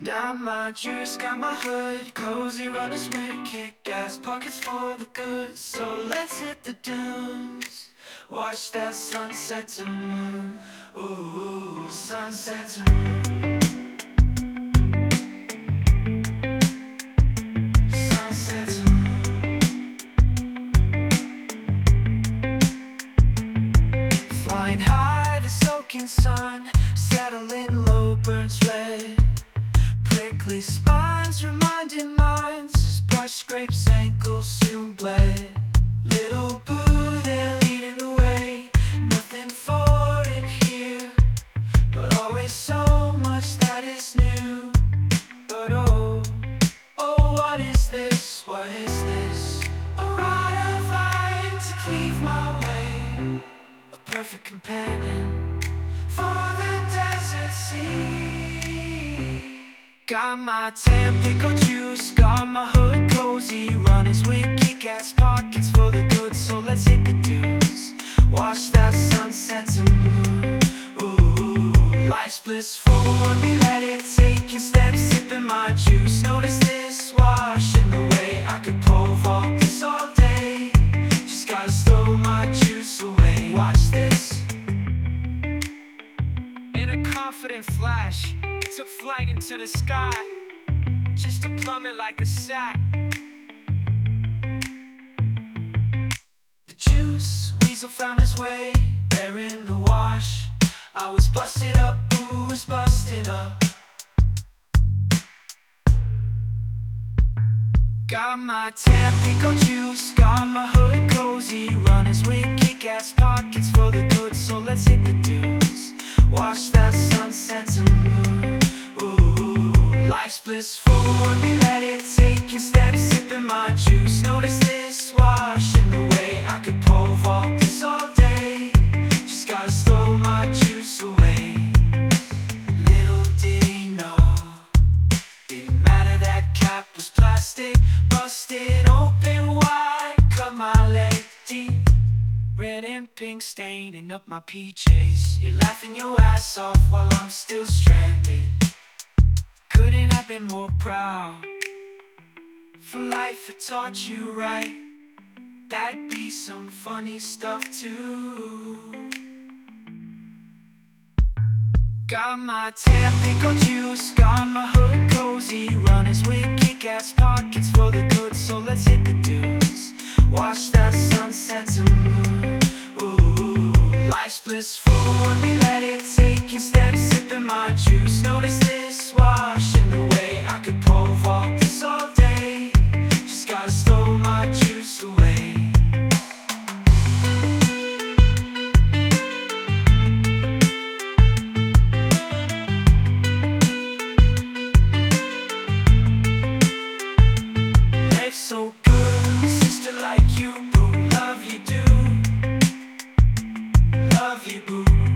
Got my juice, got my hood, cozy runners with kick-ass pockets for the goods. So let's hit the dunes, watch that sunset to moon. Ooh, sunset to moon. Sunset to moon. Flying high, the soaking sun, settling low, burns red. Prickly spines reminding minds, brush scrapes ankles soon bled. Little boo, they're leading the way. Nothing foreign here, but always so much that is new. But oh, oh, what is this? What is this? A ride of light to cleave my way, a perfect companion for the desert sea. Got my Tampico juice, got my hood cozy, runners with kick-ass pockets for the good. So let's hit the dunes, watch that sunset to moon. Ooh, life's blissful when we let it take in steps, sipping my juice. Notice this washing away, I could pole vault this all day. Just gotta stow my juice away. Watch this. In a confident flash, took flight into the sky, just to plummet like a sack. The juice weasel found his way there in the wash. I was busted up, boo was busted up. Got my Tampico juice, got my hood cozy, runners with kick-ass pockets for the good. So let's hit the dunes, watch that sunset to moon. Ooh, life's blissful when we let it take in steps, sipping my juice. Notice this washing away, I could pole vault this all day. Just gotta stow my juice away. Little did he know, didn't matter that cap was plastic. Busted open wide, cut my leg deep. Red and pink staining up my PJs. You're laughing your ass off while I'm still stranded. Couldn't have been more proud. For life it taught you right, that'd be some funny stuff too. Got my Tampico juice, got my hood cozy, runners with kick-ass pockets for the good. So let's hit the dunes, watch that sunset to moon. Ooh, life's blissful when we let it take in steps, sipping my juice. Notice this washing away, I could pole vault this all day. Just gotta stow my juice away. Life's so good, sister like you, boo. Love you, do. Love you, boo.